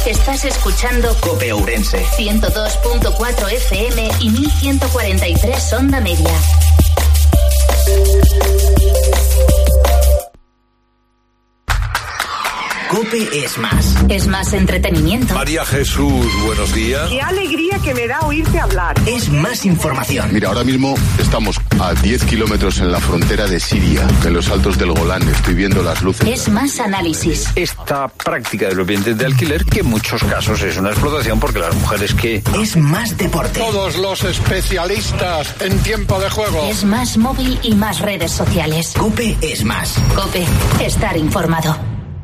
Estás escuchando COPE Ourense 102.4 FM y 1143 onda media. COPE es más. Es más entretenimiento. María Jesús, buenos días. Qué alegría que me da oírte hablar. Es más información. Mira, ahora mismo estamos a 10 kilómetros en la frontera de Siria, en los altos del Golán. Estoy viendo las luces. Es más análisis. Esta práctica de los bienes de alquiler, que en muchos casos es una explotación porque las mujeres que... Es más deporte. Todos los especialistas en tiempo de juego. Es más móvil y más redes sociales. COPE es más. COPE, estar informado.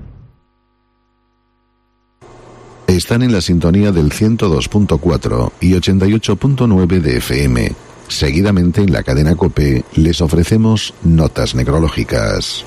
Están en la sintonía del 102.4 y 88.9 de FM. Seguidamente en la cadena COPE les ofrecemos notas necrológicas.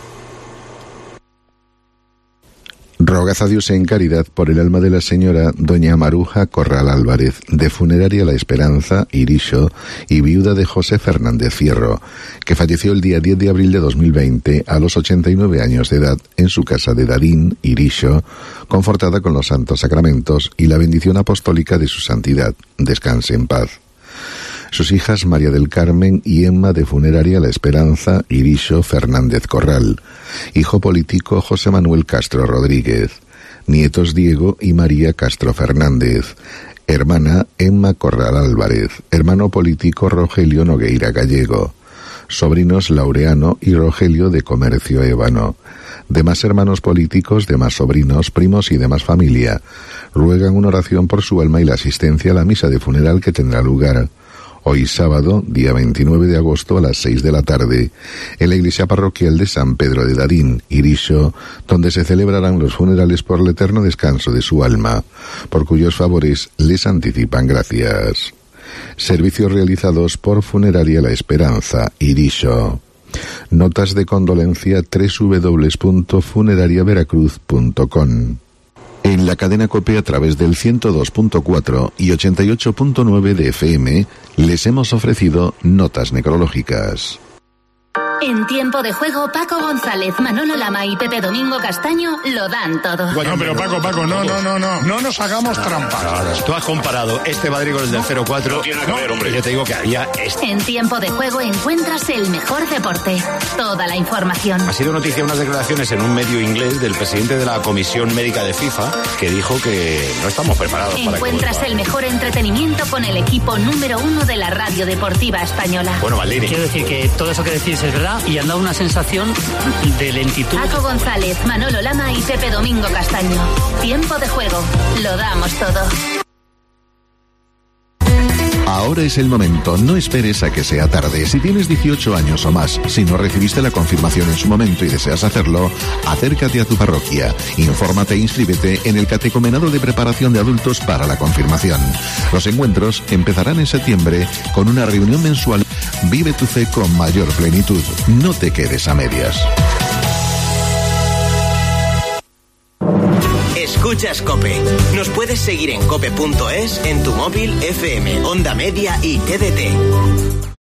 Rogad a Dios en caridad por el alma de la señora doña Maruja Corral Álvarez, de Funeraria La Esperanza, Irixo, y viuda de José Fernández Fierro, que falleció el día 10 de abril de 2020 a los 89 años de edad en su casa de Darín, Irixo, confortada con los santos sacramentos y la bendición apostólica de su santidad. Descanse en paz. Sus hijas María del Carmen y Emma, de Funeraria La Esperanza, Irixo Fernández Corral. Hijo político José Manuel Castro Rodríguez. Nietos Diego y María Castro Fernández. Hermana Emma Corral Álvarez. Hermano político Rogelio Nogueira Gallego. Sobrinos Laureano y Rogelio de Comercio Ébano. Demás hermanos políticos, demás sobrinos, primos y demás familia ruegan una oración por su alma y la asistencia a la misa de funeral que tendrá lugar hoy sábado, día 29 de agosto a las 6 de la tarde, en la iglesia parroquial de San Pedro de Darín, Irixo, donde se celebrarán los funerales por el eterno descanso de su alma, por cuyos favores les anticipan gracias. Servicios realizados por Funeraria La Esperanza, Irixo. Notas de condolencia www.funerariaveracruz.com. En la cadena COPE a través del 102.4 y 88.9 de FM les hemos ofrecido notas necrológicas. En tiempo de juego, Paco González, Manolo Lama y Pepe Domingo Castaño lo dan todo. No, pero Paco, no nos hagamos trampas. Tú has comparado este Madrid con el del 0-4. No tiene que ver, hombre. Yo te digo que había este. En tiempo de juego encuentras el mejor deporte. Toda la información. Ha sido noticia unas declaraciones en un medio inglés del presidente de la Comisión Médica de FIFA que dijo que no estamos preparados para que encuentras el mejor entretenimiento con el equipo número 1 de la radio deportiva española. Bueno, Maldini. Quiero decir que todo eso que decís es verdad y han dado una sensación de lentitud. Paco González, Manolo Lama y Pepe Domingo Castaño. Tiempo de juego. Lo damos todo. Ahora es el momento, no esperes a que sea tarde. Si tienes 18 años o más, si no recibiste la confirmación en su momento y deseas hacerlo, acércate a tu parroquia, infórmate e inscríbete en el catecumenado de preparación de adultos para la confirmación. Los encuentros empezarán en septiembre con una reunión mensual. Vive tu fe con mayor plenitud. No te quedes a medias. Escuchas COPE. Nos puedes seguir en cope.es, en tu móvil, FM, Onda Media y TDT.